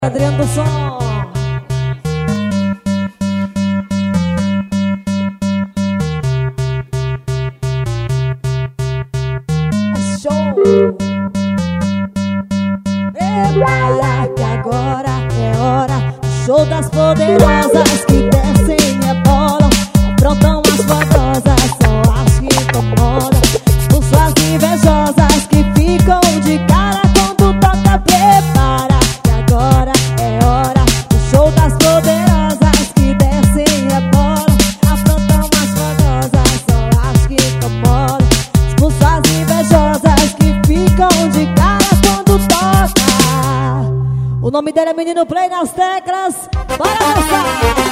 Adriano do Som. Show. Prepara que agora é hora do show das poderosas que descem e rebolam, aprontam as fodosas, só as que incomodam, por suas invejosas que ficam de cara quando toca. Prepara que agora é hora do show das poderosas que descem e rebolam, aprontam as fodosas, só as que incomodam, por suas invejosas que ficam de cara quando toca. O nome dele é Menino Play nas teclas. Bora dançar!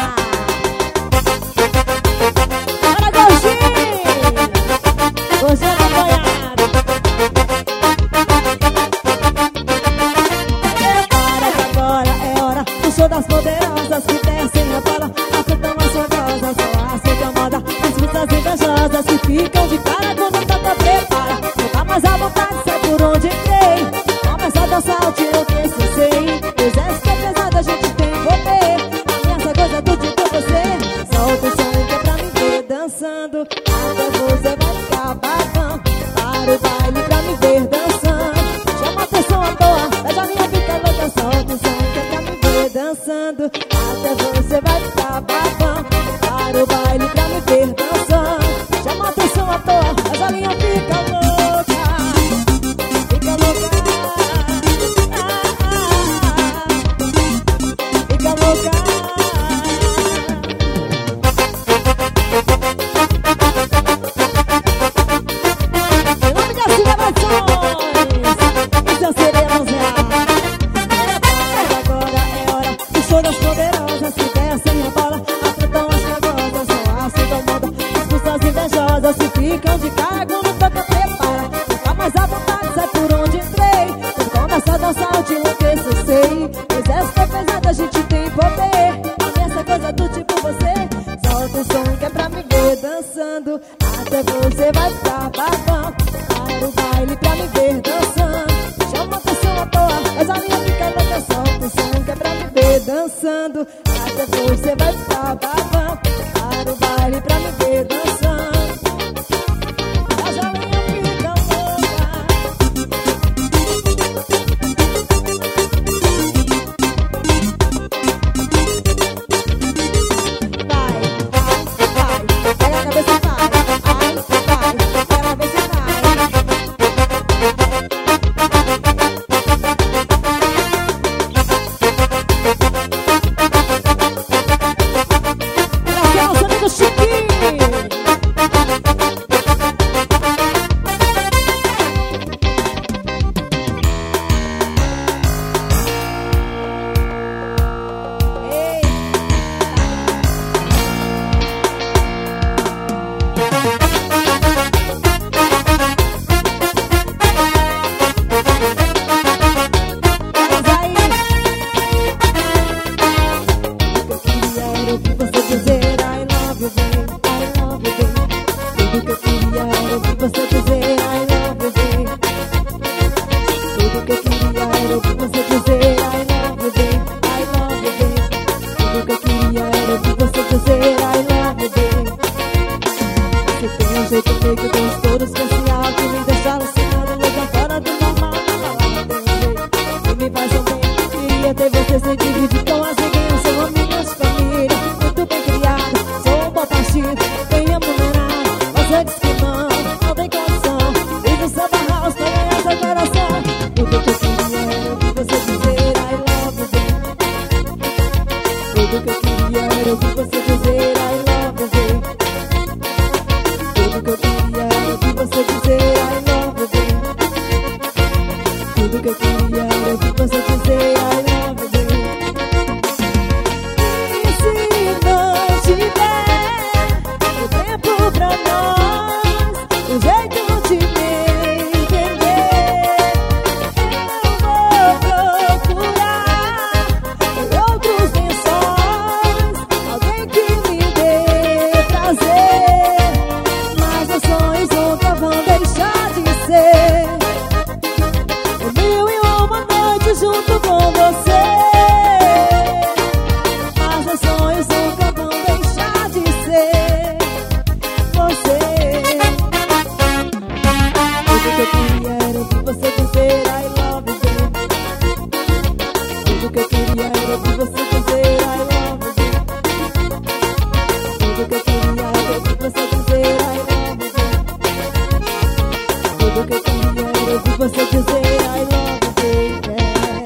Bora, Gordinho! Gordinho acompanhado. Prepara que agora é hora do show das poderosas que descem a bola, afetam as fodosas, só as que incomoda, as putas invejosas que ficam de cara quando toca. Prepara, não dá mais à vontade, sai por onde entrei, começa a dançar o tiro que eu sei. Exército é pesado, a gente tem poder. Essa coisa do tipo você, solta o som que é pra me ver dançando, até você vai ficar babão. Para o baile pra me ver dançando, chama a atenção à toa, beija minha pica louca. Solta o som que é pra me ver dançando, até você vai ficar babão. Para o baile pra me ver dançando, chama a atenção à toa, beija minha pica louca. Fica louca. Em nome das celebrações, isso é seremos reais. Agora é hora do show das poderosas que descem a bola, afetam as fodosas, só as que incomodam, as pessoas invejosas que ficam de cara quando toca. Prepara, fica mais à vontade, sai por onde entrei, quando começa a dançar eu te enlouqueço, eu sei. Exército é pesado, a gente tem poder. Essa coisa do tipo você, solta o som que é pra me ver dançando, até você vai ficar babão. Para o baile pra me ver dançando, chama a atenção à toa, mas a minha fica louca. Solta o som que é pra me ver dançando, até você vai ficar babão. Para o baile pra me ver dançando, mas a minha fica louca. Outros lençóis Tudo que eu queria era ouvir você dizer I love you. Tudo que eu queria era ouvir você dizer I love you. Tudo que eu queria era ouvir você dizer I love you, baby.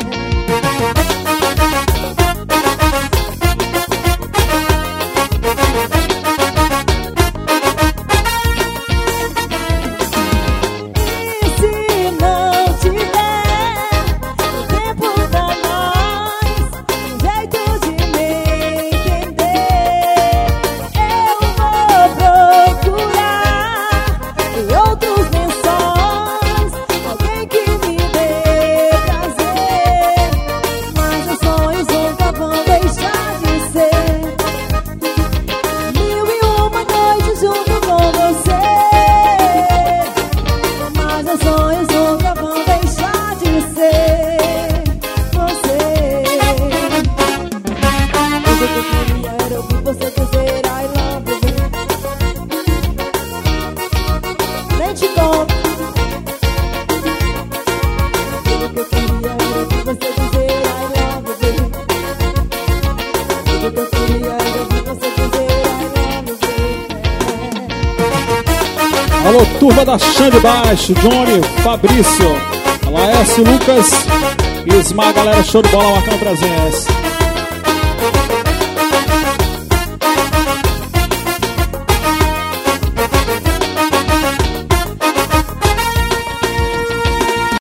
Alô, turma da Xande Baixo, Johnny, Fabrício, Laércio, Lucas e Ismar, galera, show de bola, marcando presença.